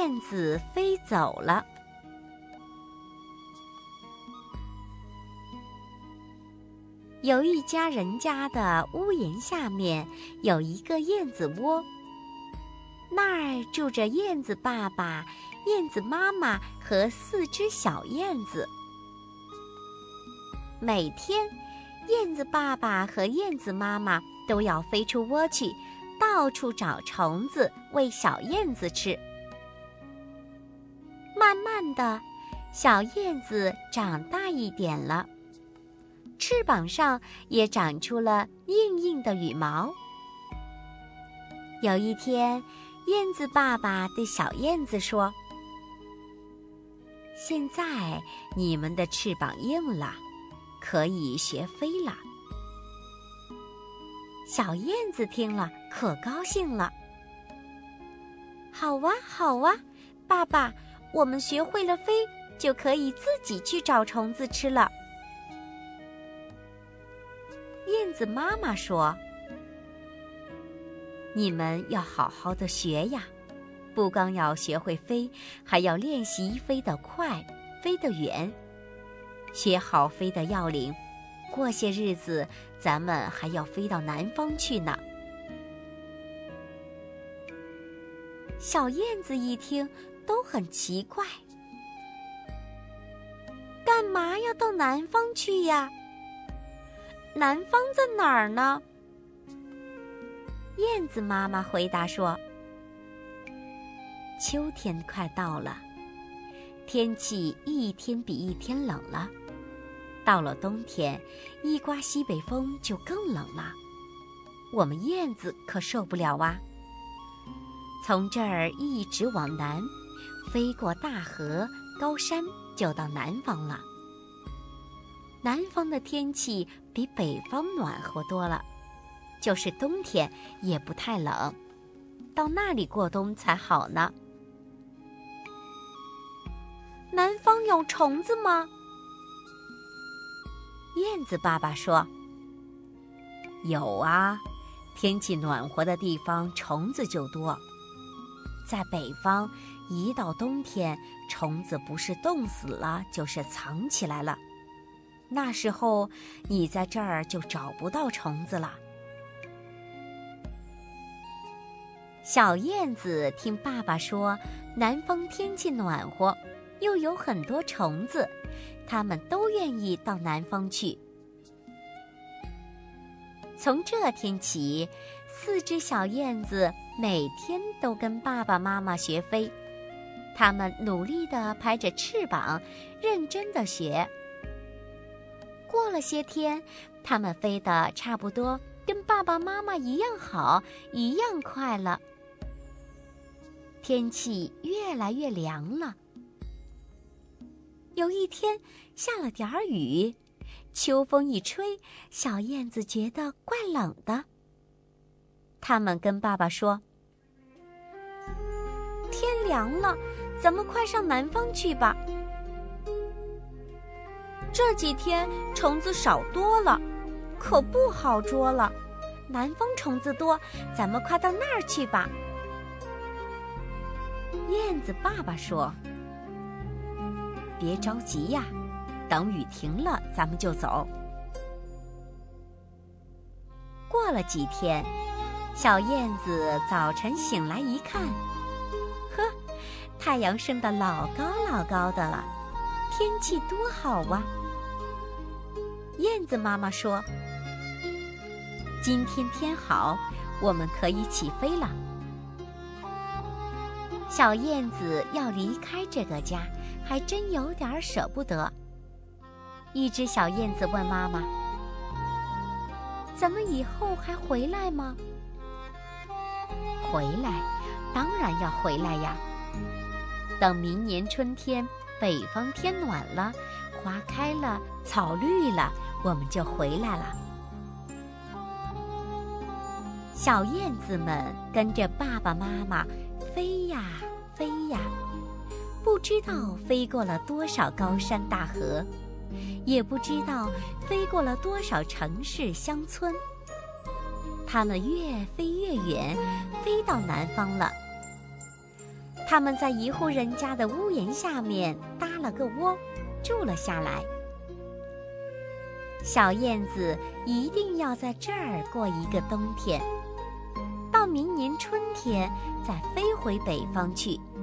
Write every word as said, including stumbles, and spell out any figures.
燕子飞走了。有一家人家的屋檐下面有一个燕子窝，那儿住着燕子爸爸、燕子妈妈和四只小燕子。每天，燕子爸爸和燕子妈妈都要飞出窝去，到处找虫子喂小燕子吃。慢慢的，小燕子长大一点了，翅膀上也长出了硬硬的羽毛。有一天，燕子爸爸对小燕子说：“现在你们的翅膀硬了，可以学飞了。”小燕子听了可高兴了。好哇好哇，爸爸，我们学会了飞，就可以自己去找虫子吃了。燕子妈妈说：“你们要好好的学呀，不光要学会飞，还要练习飞得快，飞得远。学好飞的要领，过些日子咱们还要飞到南方去呢。”小燕子一听都很奇怪，干嘛要到南方去呀？南方在哪儿呢？燕子妈妈回答说：“秋天快到了，天气一天比一天冷了。到了冬天，一刮西北风就更冷了。我们燕子可受不了啊！从这儿一直往南，飞过大河、高山，就到南方了。南方的天气比北方暖和多了，就是冬天也不太冷，到那里过冬才好呢。”南方有虫子吗？燕子爸爸说：“有啊，天气暖和的地方虫子就多。在北方，一到冬天，虫子不是冻死了，就是藏起来了。那时候你在这儿就找不到虫子了。”小燕子听爸爸说，南方天气暖和，又有很多虫子，它们都愿意到南方去。从这天起，四只小燕子每天都跟爸爸妈妈学飞，它们努力地拍着翅膀，认真地学。过了些天，它们飞得差不多跟爸爸妈妈一样好，一样快了。天气越来越凉了。有一天下了点儿雨，秋风一吹，小燕子觉得怪冷的。它们跟爸爸说：“天凉了，咱们快上南方去吧。这几天虫子少多了，可不好捉了。南方虫子多，咱们快到那儿去吧。”燕子爸爸说：“别着急呀，等雨停了咱们就走。”过了几天，小燕子早晨醒来一看，呵，太阳升得老高老高的了，天气多好啊！燕子妈妈说：“今天天好，我们可以起飞了。”小燕子要离开这个家，还真有点舍不得。一只小燕子问妈妈：“咱们以后还回来吗？”“回来，当然要回来呀。等明年春天，北方天暖了，花开了，草绿了，我们就回来了。”小燕子们跟着爸爸妈妈飞呀飞呀，不知道飞过了多少高山大河，也不知道飞过了多少城市乡村。它们越飞越远，飞到南方了。 他们在一户人家的屋檐下面搭了个窝，住了下来。小燕子一定要在这儿过一个冬天，到明年春天再飞回北方去，